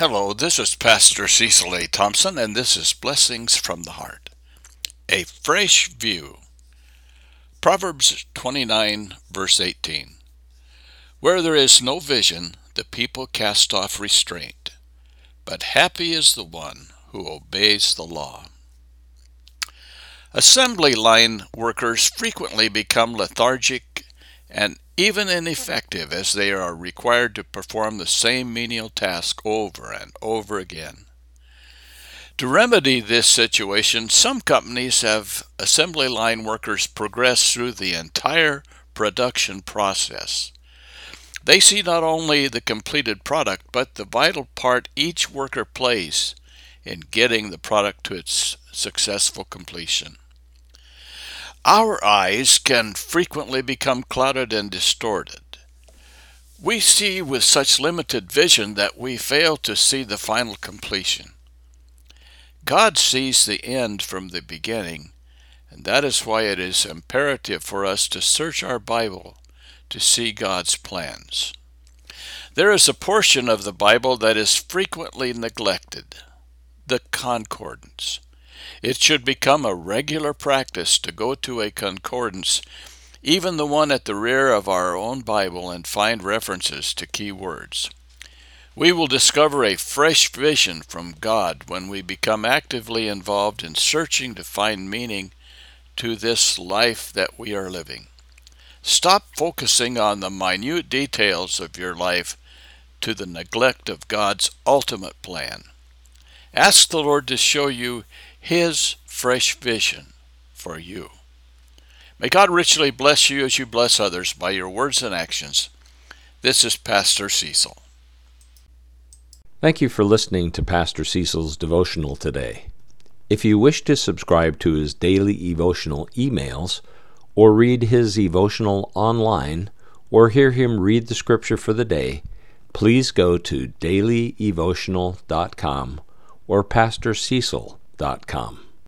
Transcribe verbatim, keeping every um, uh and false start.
Hello, this is Pastor Cecil A. Thompson, and this is Blessings from the Heart. A fresh view. Proverbs twenty-nine, verse eighteen. Where there is no vision, the people cast off restraint, but happy is the one who obeys the law. Assembly line workers frequently become lethargic and even ineffective as they are required to perform the same menial task over and over again. To remedy this situation, some companies have assembly line workers progress through the entire production process. They see not only the completed product, but the vital part each worker plays in getting the product to its successful completion. Our eyes can frequently become clouded and distorted. We see with such limited vision that we fail to see the final completion. God sees the end from the beginning, and that is why it is imperative for us to search our Bible to see God's plans. There is a portion of the Bible that is frequently neglected, the concordance. It should become a regular practice to go to a concordance, even the one at the rear of our own Bible, and find references to key words. We will discover a fresh vision from God when we become actively involved in searching to find meaning to this life that we are living. Stop focusing on the minute details of your life to the neglect of God's ultimate plan. Ask the Lord to show you His fresh vision for you. May God richly bless you as you bless others by your words and actions. This is Pastor Cecil. Thank you for listening to Pastor Cecil's devotional today. If you wish to subscribe to his daily devotional emails, or read his devotional online, or hear him read the scripture for the day, please go to daily devotional dot com or pastor cecil dot com.